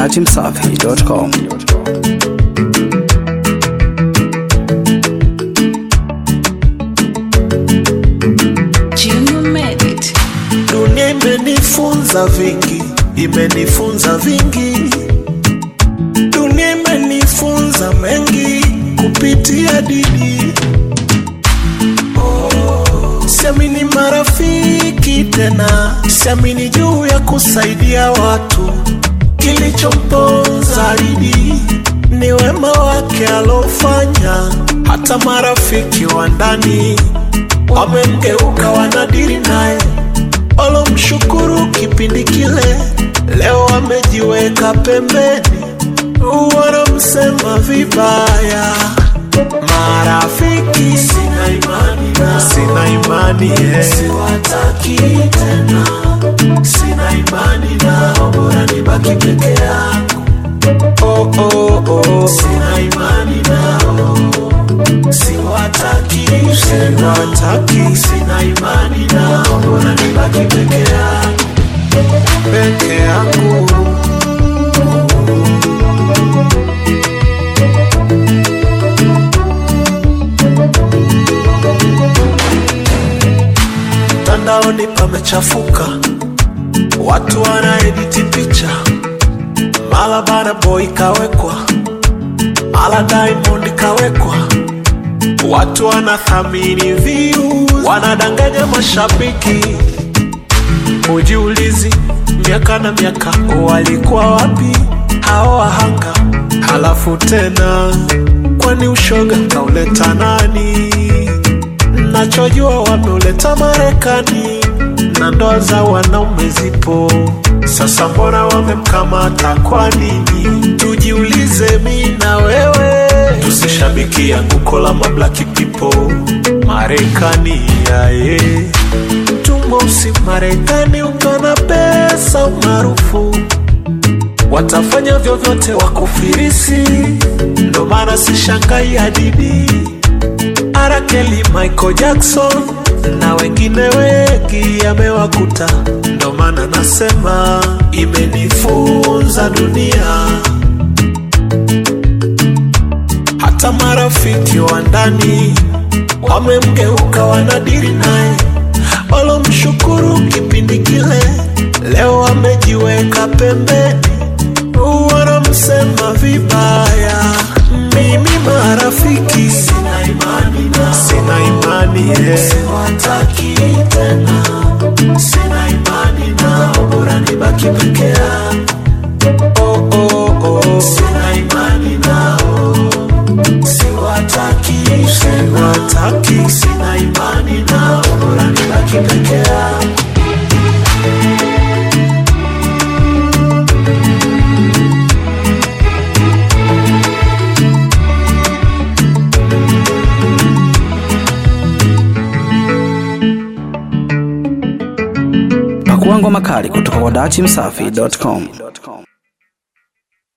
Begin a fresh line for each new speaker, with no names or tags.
dachimsafi.com.
Dunia imenifunza vingi, imenifunza vingi. Dunia imenifunza mengi kupitia dini. Siamini marafiki tena, siamini juu ya kusaidia watu. Kilichomponza zaidi ni wema wake alofanya. Hata marafiki wa ndani wamemgeuka, wanadiri naye. Walomshukuru kipindi kile, leo wamejiweka pembeni, wanamsema vibaya. Marafiki sina imani nao, sina imani siwataki tena. Sina imani nao, bora nibaki peke yangu. Sina imani nao, siwataki, siwataki. Sina imani nao, bora nibaki peke yangu, peke yangu. Mtandaoni pamechafuka, watu wanaediti picha. Mala Burna Boy kawekwa, mala Diamond kawekwa. Watu wanathamini views, wanadanganya mashabiki. Ujiulizi, miaka na miaka walikuwa wapi hao wahanga? Halafu tena, kwani ushoga kauleta nani? Nachojua wameuleta Marekani, na ndoa za wanaume zipo. Sasa mbona wamemkamata kwa nini? Tujiulize mimi na wewe, tusishabiki anguko la black people. Marekani yae tumosi, Marekani ukana pesa umaarufu, watafanya vyovyote wakufirisi. Ndo maana sishangai hadidi R. Kelly, Michael Jackson na wengine wengi yamewakuta. Ndo maana nasema imenifunza dunia. Hata marafiki wa ndani wamemgeuka, wanadiri naye. Walomshukuru kipindi kile, leo wamejiweka pembeni, wanamsema vibaya. Mimi marafiki sina imani nao, sina imani siwataki tena. Sina imani nao, bora nibaki peke yangu. Sina imani nao, siwataki, siwataki. Sina imani nao, bora nibaki peke yangu.
Pakuangwa makali kutoka kwa dachimsafi.com.